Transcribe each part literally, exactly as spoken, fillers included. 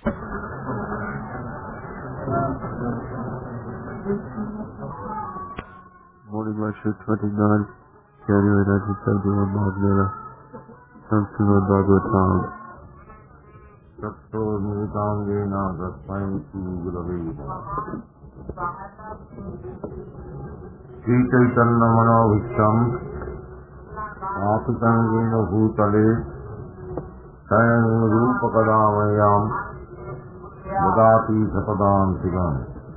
Morning lecture twenty-nine, January nineteen seventy-one, Bhagavata, Samskrita Bhagavatam. Satto Nirutangena Dasmayam Sri Gurave Sri Chaitanya Manovistam Apitangena Bhutale Sayang Rupa Kadamayam Vadati Sapadam Sivam.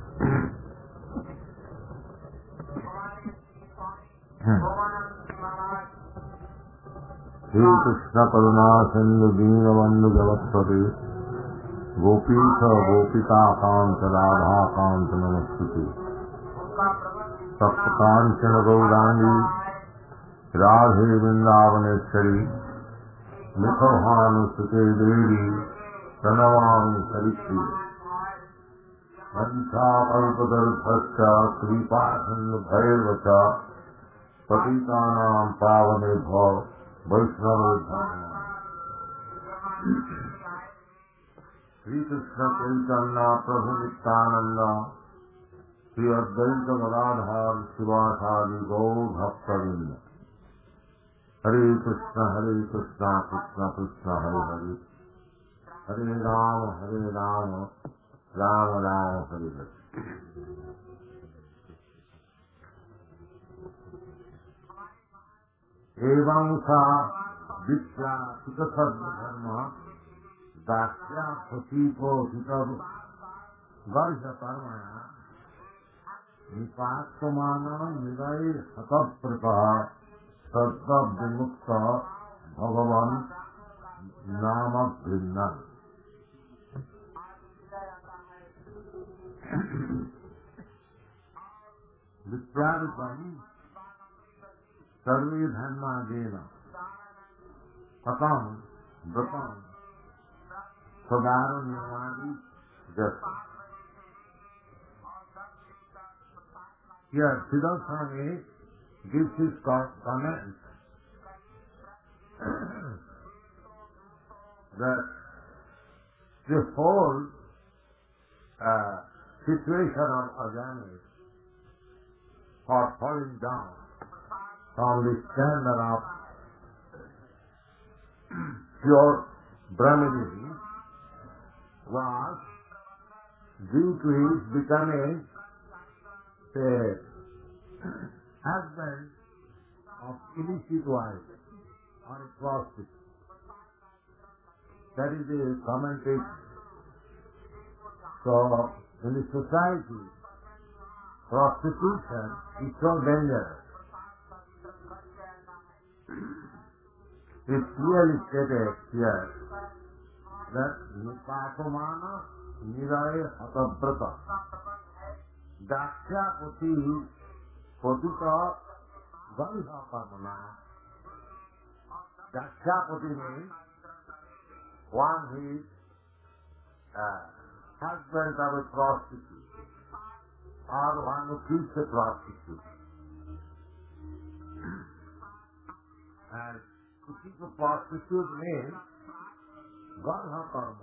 Shri Krishna Karuna Sindhu Deenabandhu Javaswati Gopika Gopika Kanta Radha Kanta Namastuti Sapta Kanchana Gaurani Radhe Vrindavaneshwari Mithavanu Sute Devi Pranamami Sarishri Vancha Kalpadarthasya Kripa Sindhu Bhairvacha Patitanam Pavanebho Vaishnava Dhamma. Sri Krishna Chaitanya Prabhu Nityananda Sri Advaita Gadadhar Sivasadi Gaur Bhaktavinda. Hare Krishna Hare Krishna Krishna Krishna Hare Hare Hare Rama Hare Rama Rama Rama Hare Hare. Evam sa Vishya Sutta Sarva Dharma Dasya Phasipo Sutta Varsha Parmaya Nipastamana Nidai Hataprata Sattva Vimukta Bhagavan Nama Vrinnan. Viprarupam Sarve Dharma Dena Patam Vratam Sadara Nirmadi Jasa. Here Siddhartha Swami gives his comment that the whole uh, situation of organics for falling down from the standard of pure Brahmanism was due to his becoming the husband of illicit wife or a prostitute. That is the commentation. So, in the society, prostitution is so dangerous. It's clearly stated here that Nipasomana Niraya Hatabrata Daksha Pati Patita Valha Pamana. Daksha Pati means one who is uh, husband of a prostitute or one who keeps a prostitute. And to keep a prostitute means Garha Karma.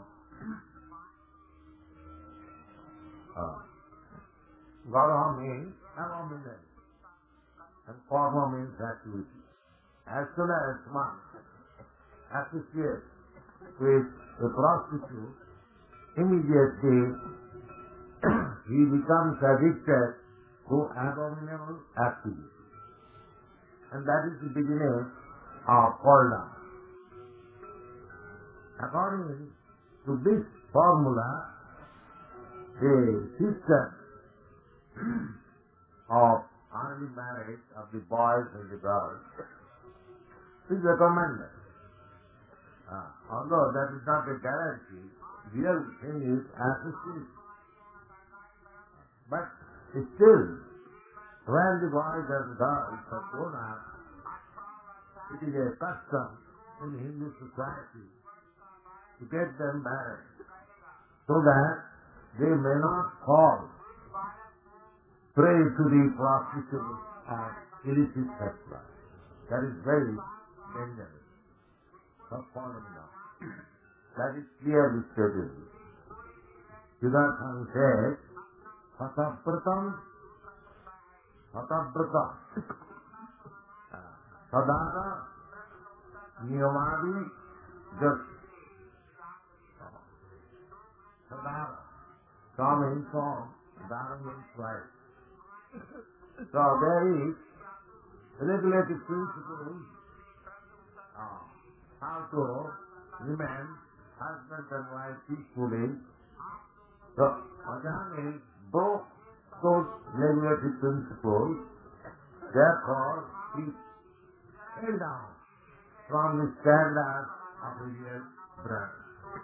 Uh, Garha means abomination and Karma means activity. As soon as one associates with a prostitute, immediately he becomes addicted to abominable activity. And that is the beginning of fall down. According to this formula, the system of early marriage of the boys and the girls is recommended. Uh, although that is not a guarantee, real thing is association. But still, when the boys and girls are grown up, it is a custom in Hindu society to get them married so that they may not fall prey to the prostitution and illicit sex life. That is very dangerous. Not following up. That is clearly stated. Siddhartha said, Satapratam, Satavrata, Sadhana, Niyamadi, just Sadhana. Some means form, Dharma means right. So there is regulative principles uh, how to remain husband and wife peacefully. So Ajahn broke those regulative principles, therefore he fell down from the standard of a real brother.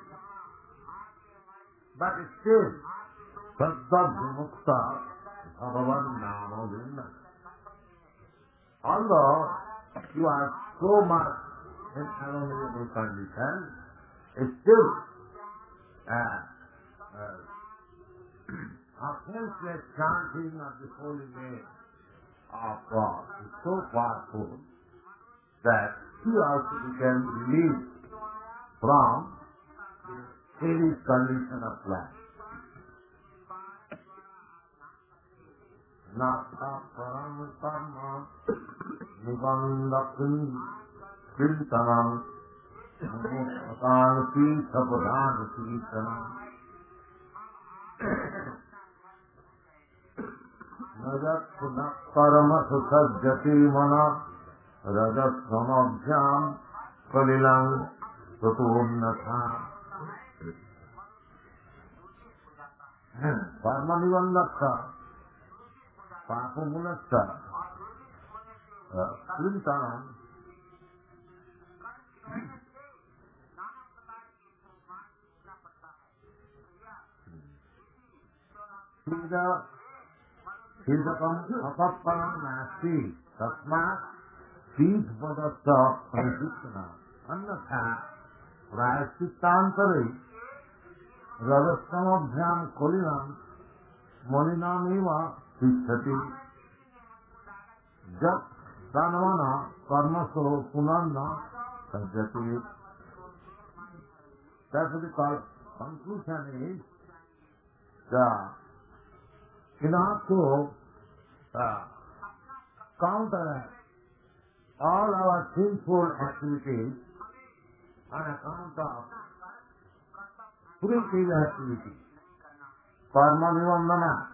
But still, Saddha Vimukta Bhagavan Nama Vinna. Although you are so much in unavoidable condition, still uh, uh, a senseless chanting of the holy name of God is so powerful that he also became released from the serious condition of life. Nata param karma nibandakun kirtanam mukhan sita pradhan kirtanam najat punak karma susajjati mana rajat samabhyam kalilang taturnatha. Karma nibandakta Papamunasta Kirtanam Sida Sidakam Apapparam Nasti Tasmat Sid Padasta Parisitana Annatha Rayasitantari Radasamabhyam Kolinam Moninamiva Sithati Jat Tanavana Karmaso Punanna Sajjati. That's what the conclusion is. The, in order to uh, counteract all our sinful activities on account of primitive activity, karma vivandana,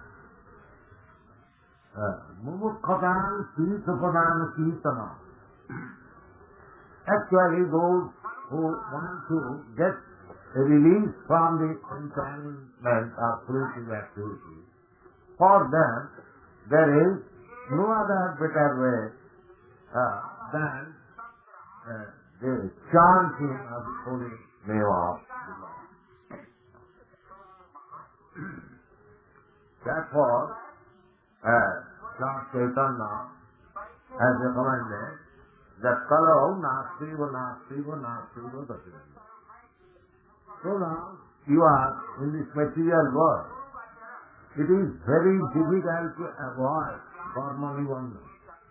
Mumukkhadan Sitapadan Kirtana. Actually, those who want to get a release from the entanglement of primitive activity, for them there is no other better way uh, than uh, the chanting of the holy name of the Lord. Therefore, Uh, Lord Chaitanya has recommended that Kalau Nastivo Nastivo Nastivo Dasyati. So now you are in this material world. It is very difficult to avoid karma nibandhana.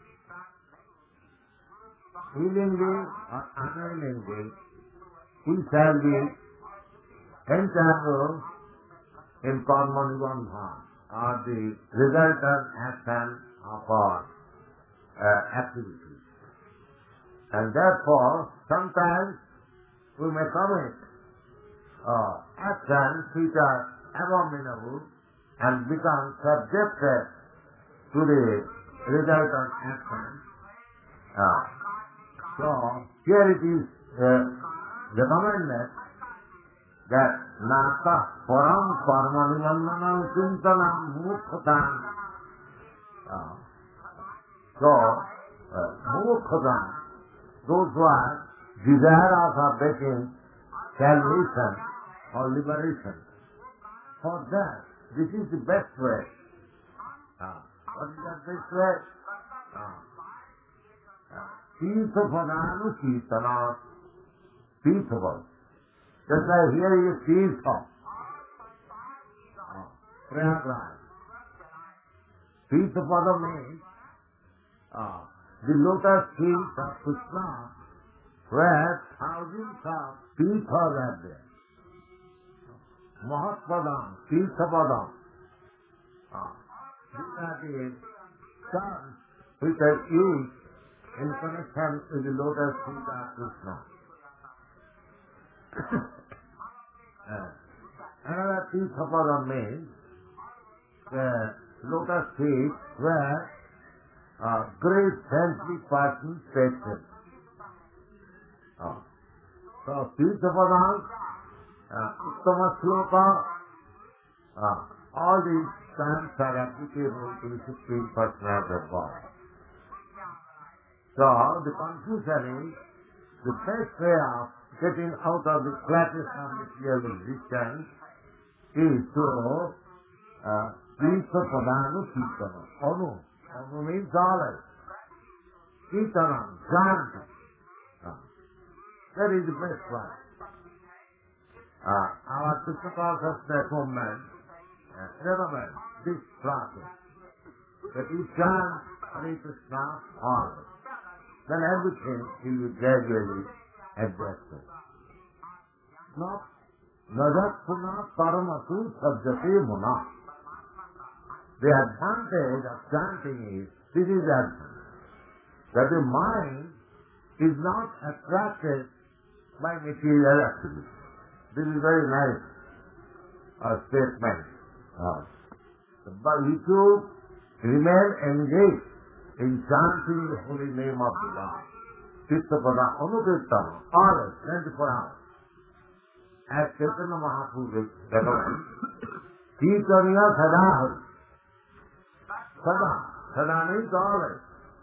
Willingly or unwillingly, we shall be entangled in karma nibandhana, are the resultant action of our uh, activities. And therefore, sometimes we may commit uh, actions which are abominable and become subjected to the resultant action. Uh, so, here it is uh, recommended that Nata Param Parma Nivandanam Chintanam Mukhatam. So, uh, Mukhatam, those who are desirous of getting salvation or liberation, for that, this is the best way. Uh, what is that best way? Tirtha Padanu Kirtana, Tirtha. Just like here is Tirtha, Prayagraj. Tirtha Pada means uh, the lotus feet of Krishna, where thousands of Tirthas are there. Mahatpadam, Tirthapadam. Ah, these are the terms which are used in connection with the lotus feet of Krishna. uh, another Tirthapadam means the lotus feet where uh, great saintly persons take. Uh, so Tirthapadam, uh, Uttama Shloka, uh, all these terms are applicable to the Supreme Personality of God. So the conclusion is the best way of getting out of the clutches of material existence is to uh, Tirthapadanu Kirtanam. Anu. Anu means always. Kirtanam, chanting. Uh, that is the best one. Uh, our Krishna consciousness movement uh, recommends this process. That you chant Hare Krishna always. Then everything will be gradually adjusted. Not Najakkuna Paramatu Sabjate Muna. The advantage of chanting is, this is the advantage, that the mind is not attracted by material activity. This is very nice uh, statement. Uh, but if you remain engaged in chanting the holy name of the Lord, Tirthapada Anukirtana, always, twenty-four hours, as Chaitanya Mahaprabhu recommends, Kirtaniya Sadahari. Sada, Sada means always.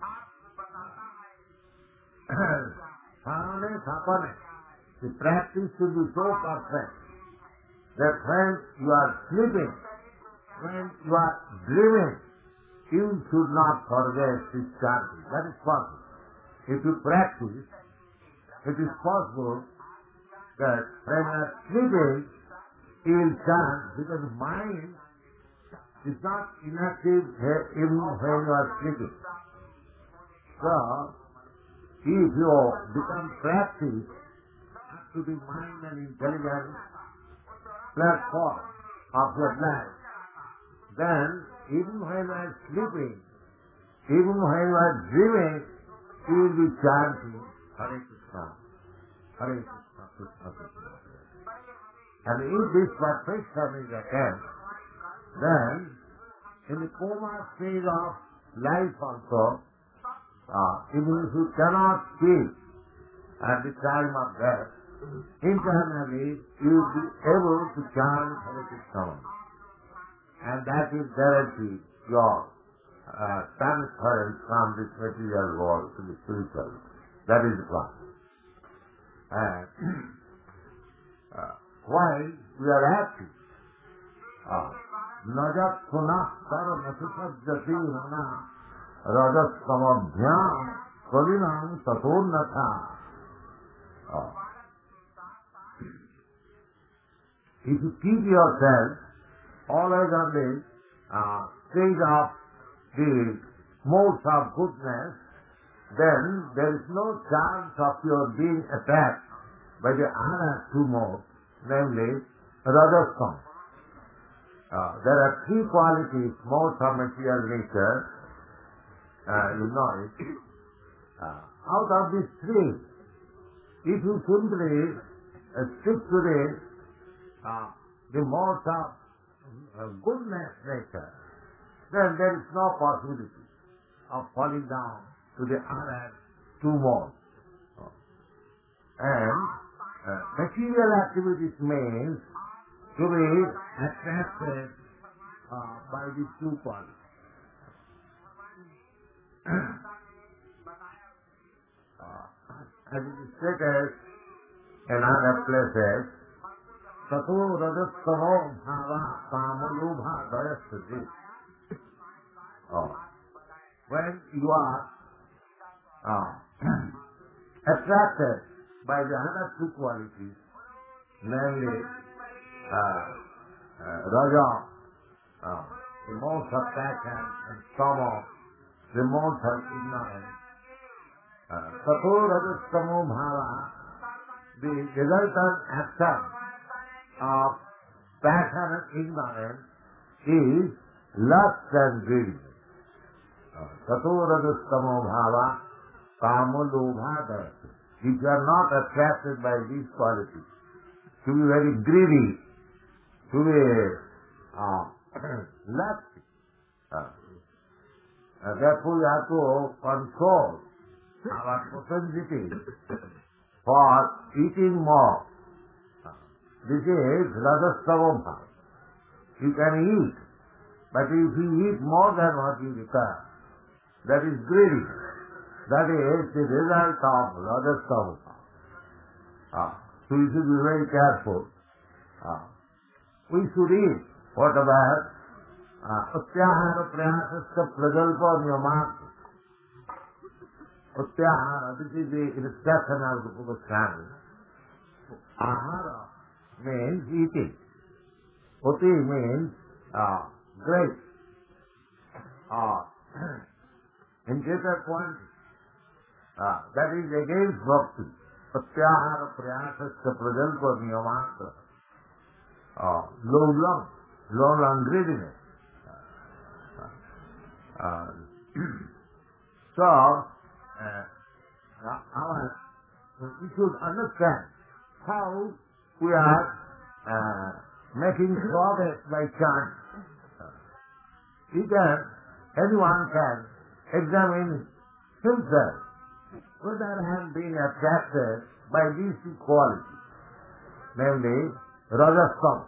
Sadhane Sapane. The practice should be so perfect that when you are sleeping, when you are dreaming, you should not forget this chanting. That is possible. If you practice, it is possible that when you are sleeping, you will chant because the mind is not inactive even when you are sleeping. So, if you become practice to the mind and intelligence platform of your life, then even when you are sleeping, even when you are dreaming, you will be chanting Hare Krishna, Hare Krishna, Krishna Krishna. And if this perfection is attained, then in the coma stage of life also, uh, even if you cannot speak at the time of death, internally you will be able to chant Hare Krishna. And that will guarantee your uh, transference from this material world to the spiritual. That is the plan. And uh, while we are happy, Najat Punah Tara Nasusajjati Mana Rajas Samabhyam Kalinam Taturnatha. If you keep yourself always on the uh, stage of the modes of goodness, then there is no chance of your being attacked by the other two modes, namely Rajasthan. Uh, there are three qualities, modes of material nature, uh, you know it. Uh, out of these three, if you simply uh, stick to the, uh, the modes of uh, goodness nature, then there is no possibility of falling down to the other two modes. And uh, material activities means to be attracted uh, by these two qualities. uh, as it is stated in other places, Tato Rajastamo Bhava Kamalubha Dayasati. When you are uh, attracted by the other two qualities, namely uh, uh, Raja, uh, the modes of passion, and Tamo, the modes of ignorance. Tato Rajastamo Bhava, the resultant action of passion and ignorance is lust and greediness. Tato rajastamo bhava kamo lobha dayati. If you are not attracted by these qualities, to be very greedy, to be uh, lusty, uh, uh, therefore you have to control our propensity for eating more. This is rajastamo bhava. You can eat, but if you eat more than what you require, that is greedy. That is the result of rajastamo bhava. Ah, so we should be very careful. Ah, we should eat whatever Utyahara prayasasya prajalpa niyamati. Utyahara, this is the instruction of the Goswami. Ahara means eating. Uti means uh, great. Uh, in greater quantity. Uh, that is against bhakti. Utyahara prayasasya prajalpa niyamati. Uh, low lung, low lung greediness. Uh, so, uh, our, we should understand how we are uh, making progress by chance. You can, anyone can examine himself whether I am being attracted by these two qualities, namely rajastama,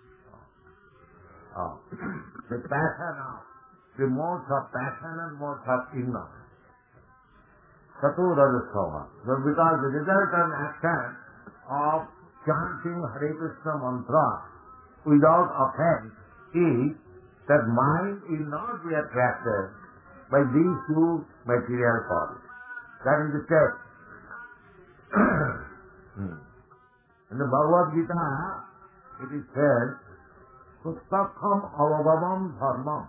uh, the passion of the modes of passion and modes of ignorance. Tato rajastama. But because the result and action of chanting Hare Krishna mantra without offense is that mind will not be attracted by these two material qualities. That is the test. In the Bhagavad Gita, it is said, Sustakham avagavam dharmam.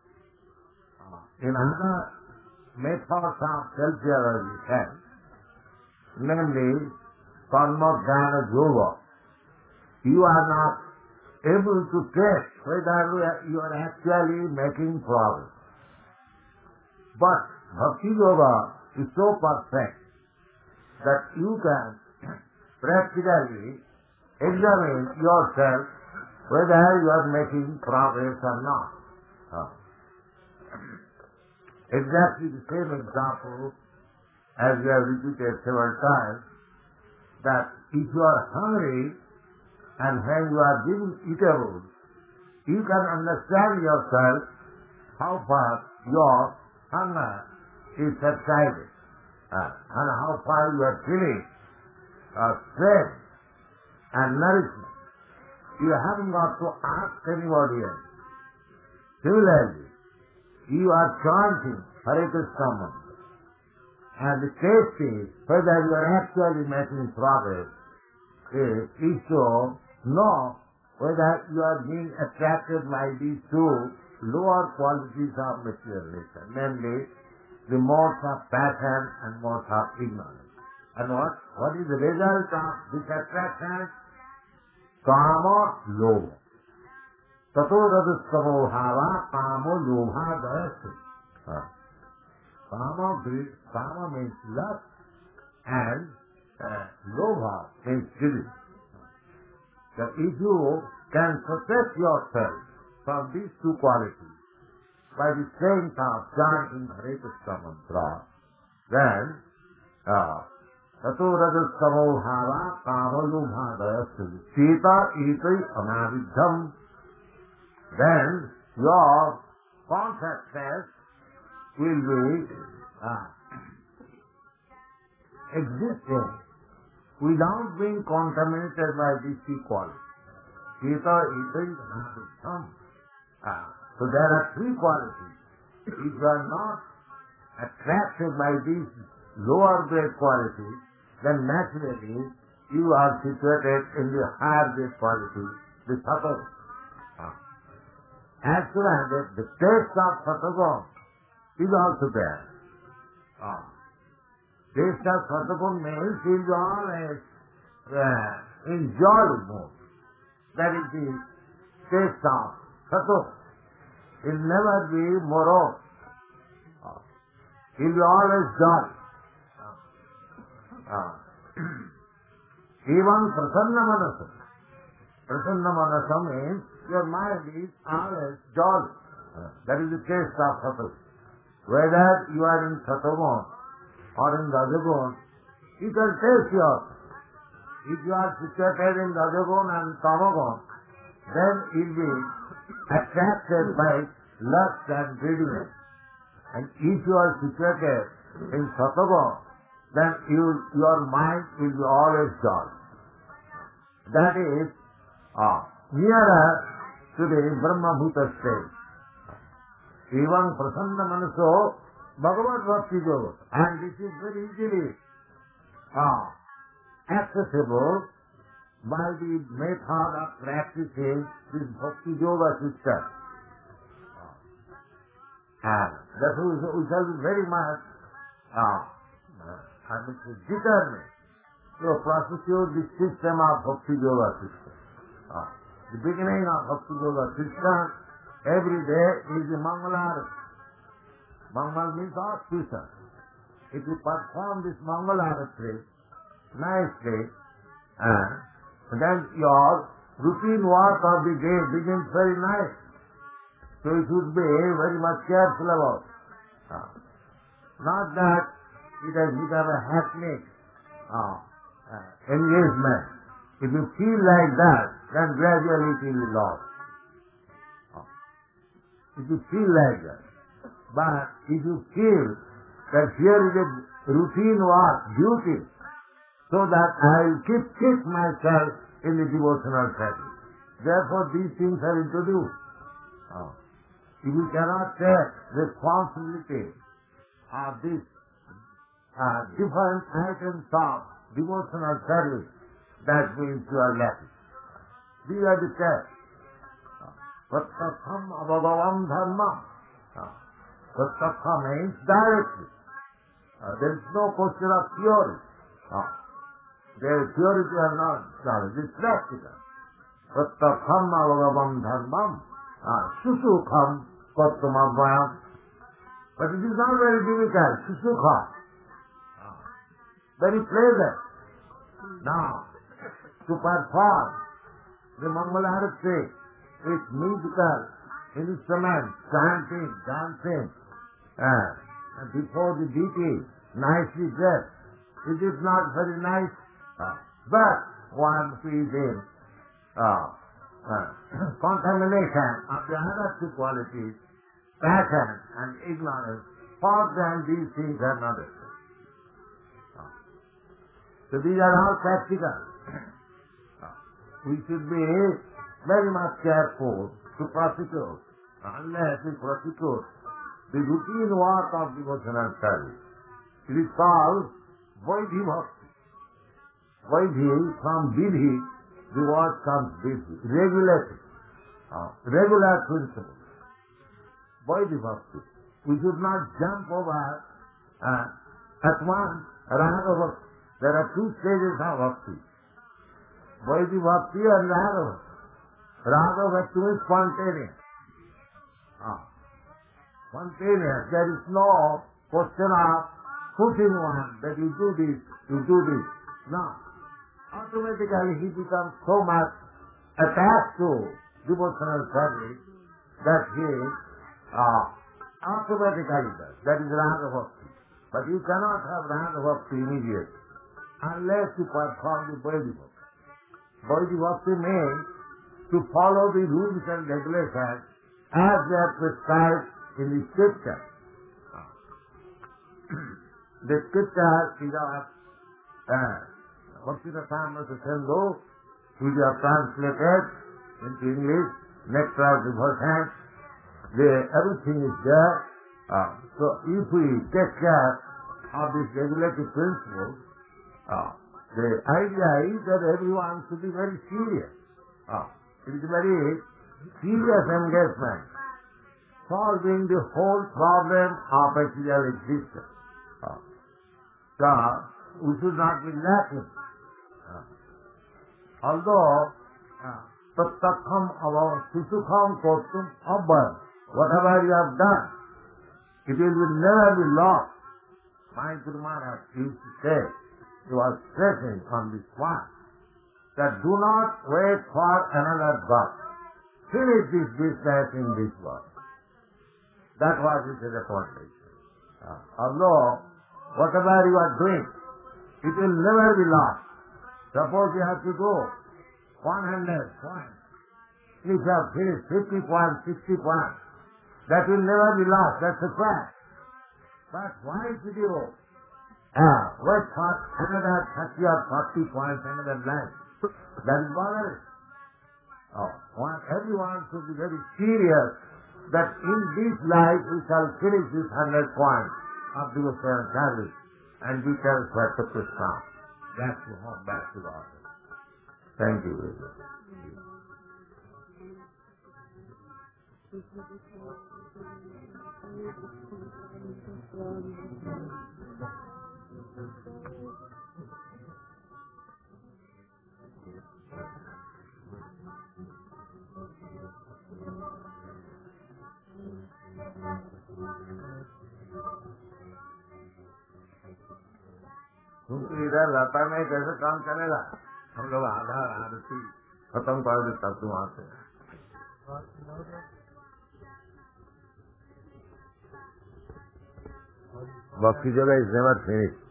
In other methods of self-realization, namely karma, jnana, yoga, you are not able to test whether you are actually making progress. But bhakti yoga is so perfect that you can practically examine yourself whether you are making progress or not. Uh, exactly the same example as we have repeated several times, that if you are hungry and when you are being eatable, you can understand yourself how far your hunger is subsided uh, and how far you are feeling uh, strength and nourishment. You haven't got to ask anybody else. Similarly, you are chanting Hare Krishna mantra, and the test is whether you are actually making progress is, is to know whether you are being attracted by these two lower qualities of materialism, namely the modes of passion and modes of ignorance. And what? What is the result of this attraction? Kama lobha. Tato rajastamo bhava kama lobha dayati. Kama, kama means lust and uh, lobha means greed. That if you can protect yourself from these two qualities by the strength of chanting Hare Krishna mantra, then tato rajastamo bhava kama lobha dayati. Sita itai anaviddham. Then your consciousness will be uh, existing without being contaminated by these three qualities. Sita, Ita, Anavitham. Uh, so there are three qualities. If you are not attracted by these lower grade qualities, then naturally you are situated in the higher grade quality, the Sattva. Uh, As soon as the, the taste of Sattva is also there. Ah. Taste of Sattva means is always uh, in jolly mood. That is the taste of sato. It will never be morose. It will be always joy. Even prasanna manasa. Prasanna manasa means your mind is always jolly. That is the taste of sato. Whether you are in satogun or in rajagun, you can taste yourself. If you are situated in rajagun and tamagun, then you will be attracted by lust and greediness. And if you are situated in satogun, then you, your mind will be always jolly. That is uh, nearer to the Brahma-bhuta state. Even prasanna manaso Bhagavad Bhakti Yoga. And this is very easily uh, accessible by the method of practicing this Bhakti Yoga system. And therefore we shall be very much uh, I mean, determined to prosecute the system of Bhakti Yoga system. Uh, the beginning of Bhakti Yoga system every day is the Mangala. Mangala means auspicious. If you perform this Mangala nicely, uh, then your routine work of the day begins very nice. So you should be very much careful about it. Uh, not that it has become a hackneyed uh, uh, engagement. If you feel like that, then gradually it will be lost. Uh, if you feel like that. But if you feel that here is a routine work, duty, so that I will keep fit myself in the devotional practice. Therefore these things are introduced. Uh, if you cannot take responsibility of these uh, different items of devotional service, that means you are lacking. These are the tests. Prattatham abhagavam dharma. Prattatham means directly. Uh, there is no question of theory. Uh, there is theory or not knowledge. It is practical. Prattatham abhagavam dharmam. Susukham kattamabhayam. But it is not very difficult. Susukha. Very pleasant. Now, to perform the Mangalarati with musical instruments, chanting, dancing, uh, and before the deity, nicely dressed, it is not very nice. Uh, but one who is in uh, uh, contamination of the other two qualities, passion and ignorance, for them these things are not necessary. So these are all practical. We should be very much careful to prosecute, unless we prosecute the routine work of devotional service. It is called Vaidhi Bhakti. Vaidhi, from Vidhi, the word comes Vidhi, regulated, uh, regular principle. Vaidhi Bhakti. We should not jump over uh, at once Raga Bhakti. There are two stages of bhakti. Vaidhi Bhakti and Raga Bhakti. Raga Bhakti is spontaneous. Ah. Spontaneous. There is no question of putting one that you do this, you do this. No. Automatically he becomes so much attached to devotional service that he uh, automatically does. That is Raga Bhakti. But you cannot have Raga Bhakti immediately unless you perform the Vaidhi Bhakti. Vaidhi Bhakti means to follow the rules and regulations as they are prescribed in the scripture. The scripture is our uh, Bhakti-rasamrita Sindhu, which are translated into English, Nectar of Devotion. Everything is there. Uh, so if we take care of this regulative principle, Uh, the idea is that everyone should be very serious. Uh, it is a very serious engagement, solving the whole problem of material existence. Uh, so, we should not be lacking. Uh, although uh, Tattakham avam susukham kotum abhaya. Whatever you have done, it will never be lost. My Guru Maharaj used to say, he was stressing on this point, that do not wait for another birth. Finish this business in this world. That was his recommendation. Uh, although, whatever you are doing, it will never be lost. Suppose you have to do one hundred points. If you have finished fifty points, sixty points, that will never be lost. That's a fact. But why should you uh, wait for another thirty or forty points, another line? That is bothering. Oh, one, everyone should be very serious that in this life we shall finish this hundred points of devotional service and we can sweat the Krishna. Back to home, back to the office. Thank you very much. क्योंकि इधर लता में कैसे काम चलेगा? हम लोग आधा आरती खत्म कर देता तू वहां से. Bhakti Yoga is never finished.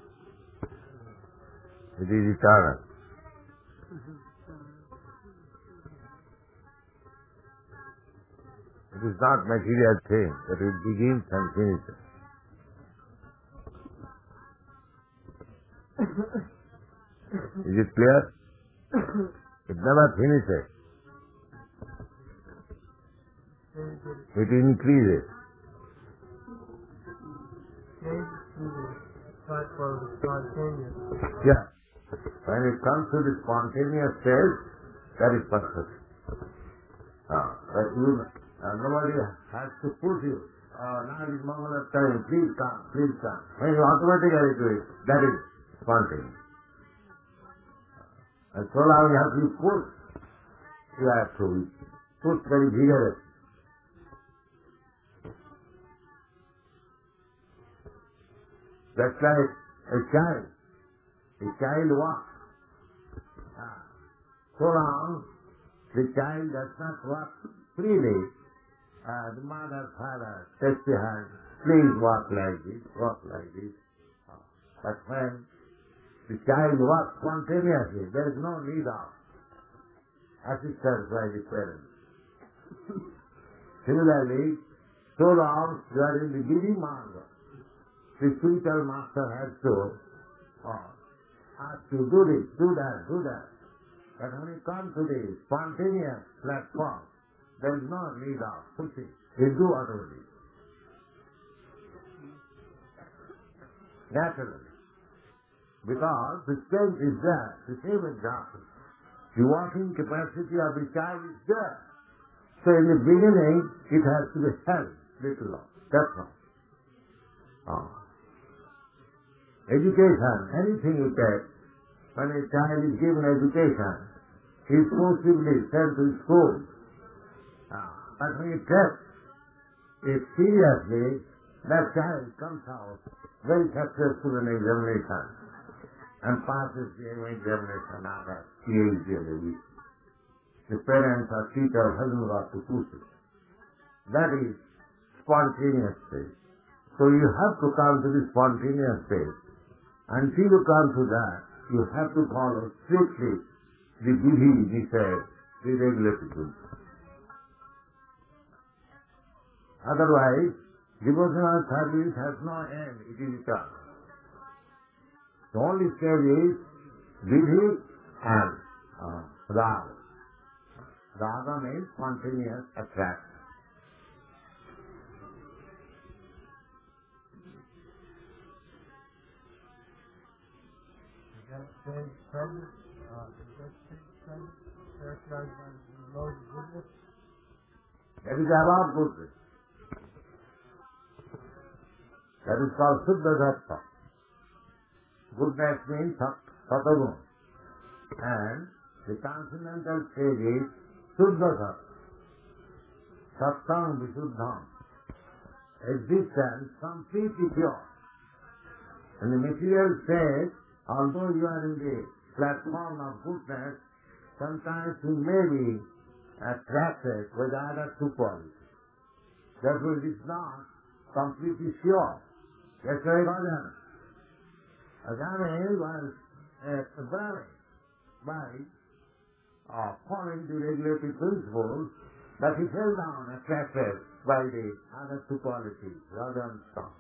It is eternal. It is not material thing that it begins and finishes. Is it clear? It never finishes. It increases. Yeah. When it comes to the spontaneous stage, that is perfect. Ah, but you, uh, nobody has to push you. Uh, now is Mangala time, please come, please come. When you automatically do it, that is spontaneous. And so long you have to be pushed, you have to be pushed very vigorously. That's like a child. A child walks. Ah. So long the child does not walk freely, uh, the mother, father takes the hand, please walk like this, walk like this. Ah. But when the child walks spontaneously, there is no need of assistance by the parents. Similarly, so long you are in the giving marga, the spiritual master has to uh, ask you, do this, do that, do that. But when you come to the spontaneous platform, there is no need of pushing. You do automatically. Naturally. Because the strength is there, the same example. The walking capacity of the child is there. So in the beginning, it has to be held little long. That's all. Oh. Education, anything you take, when a child is given education, he is forcibly sent to school. Ah. But when you take it seriously, that child comes out very successful in examination and passes the examination after P H D level. The parents or teacher hasn't got to push it. That is spontaneous stage. So you have to come to the spontaneous stage. Until you come to that, you have to follow strictly the vidhi, he said, the regulated rules. Otherwise, devotional service has no end, it is eternal. The only stage is vidhi and uh, raga. Raga means spontaneous attraction. That is about goodness. That is called Suddha Sattva. Goodness means Sattva. And the transcendental stage is Suddha Sat. Sattam Visuddham. Existence completely pure. And the material state, although you are in the platform of goodness, sometimes you may be attracted by the other two qualities. Therefore it is not completely pure. That's why Gautam. Agame was a Brahmin by uh, following the regulative principles, but he fell down attracted by the other two qualities, rather than stop.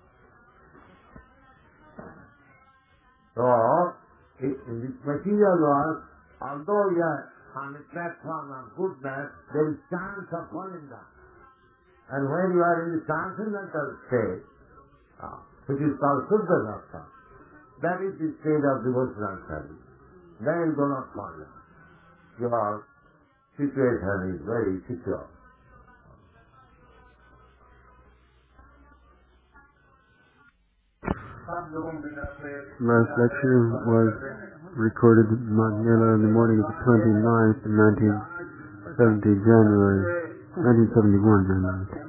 So, in this material world, although you are on the platform of goodness, there is chance of falling down. And when you are in the transcendental state, uh, which is called Suddha Sattva, that is the state of devotional service. Then you do not fall down. Your situation is very secure. Last lecture was recorded in Manila on the morning of the twenty-ninth, nineteen seventy, January, nineteen seventy-one, January.